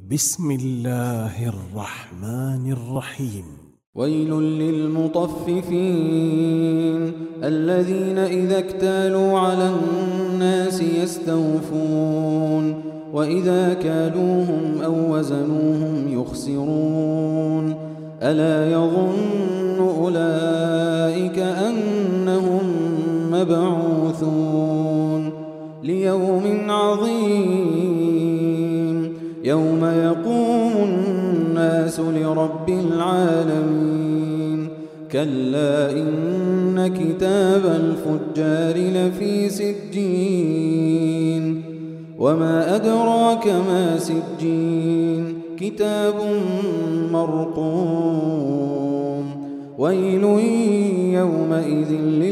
بسم الله الرحمن الرحيم. ويل للمطففين الذين إذا اكتالوا على الناس يستوفون وإذا كالوهم أو وزنوهم يخسرون ألا يظن أولئك أنهم مبعوثون ليوم عظيم يوم يقوم الناس لرب العالمين كلا إن كتاب الفجار لفي سجين وما أدراك ما سجين كتاب مرقوم ويل يومئذ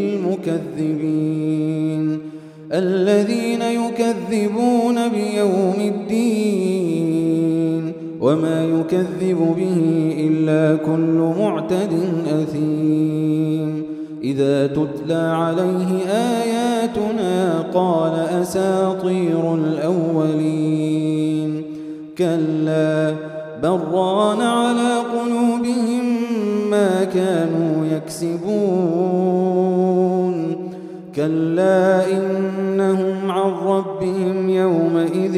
للمكذبين الذين يكذبون بيوم الدين وما يكذب به إلا كل معتد أثيم إذا تتلى عليه آياتنا قال أساطير الأولين كلا بل ران على قلوبهم ما كانوا يكسبون كلا إنهم عن ربهم يومئذ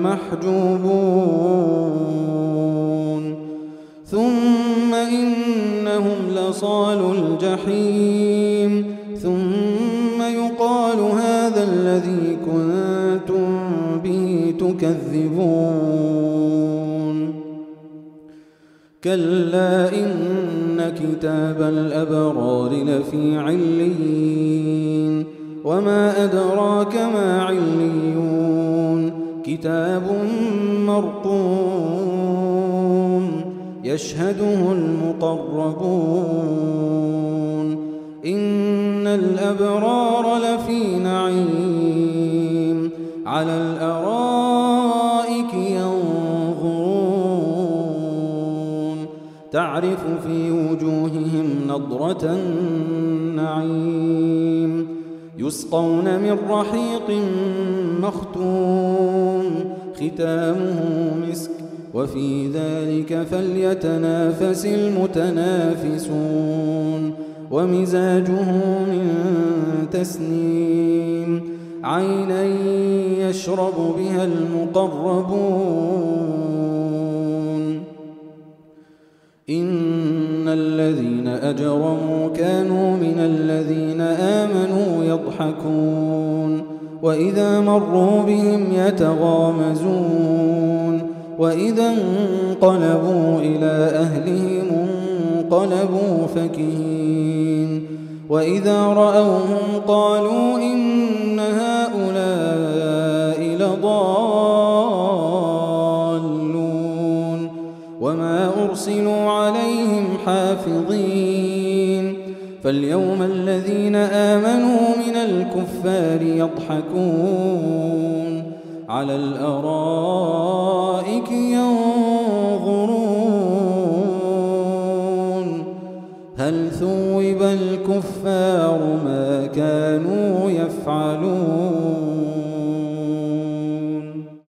لمحجوبون ثم إنهم لصالوا الجحيم ثم يقال هذا الذي كنتم به تكذبون كلا إن كتاب الأبرار لفي عليين وما أدراك ما عليون كتاب مرقوم يشهده المقربون إن الأبرار لفي نعيم على الأرائك ينظرون تعرف في وجوههم نضرة النعيم يسقون من رحيق مختوم ختامه مسك وفي ذلك فليتنافس المتنافسون ومزاجه من تسنيم عينا يشرب بها المقربون إن الذين أجرموا كانوا من الذين آمنوا يضحكون وإذا مروا بهم يتغامزون وإذا انقلبوا إلى أهلهم انقلبوا فكهين وإذا رأوهم قالوا إن هؤلاء لضالون وما أرسلوا عليهم حافظين فاليوم الذين آمنوا من الكفار يضحكون على الأرائك ينظرون هل ثوب الكفار ما كانوا يفعلون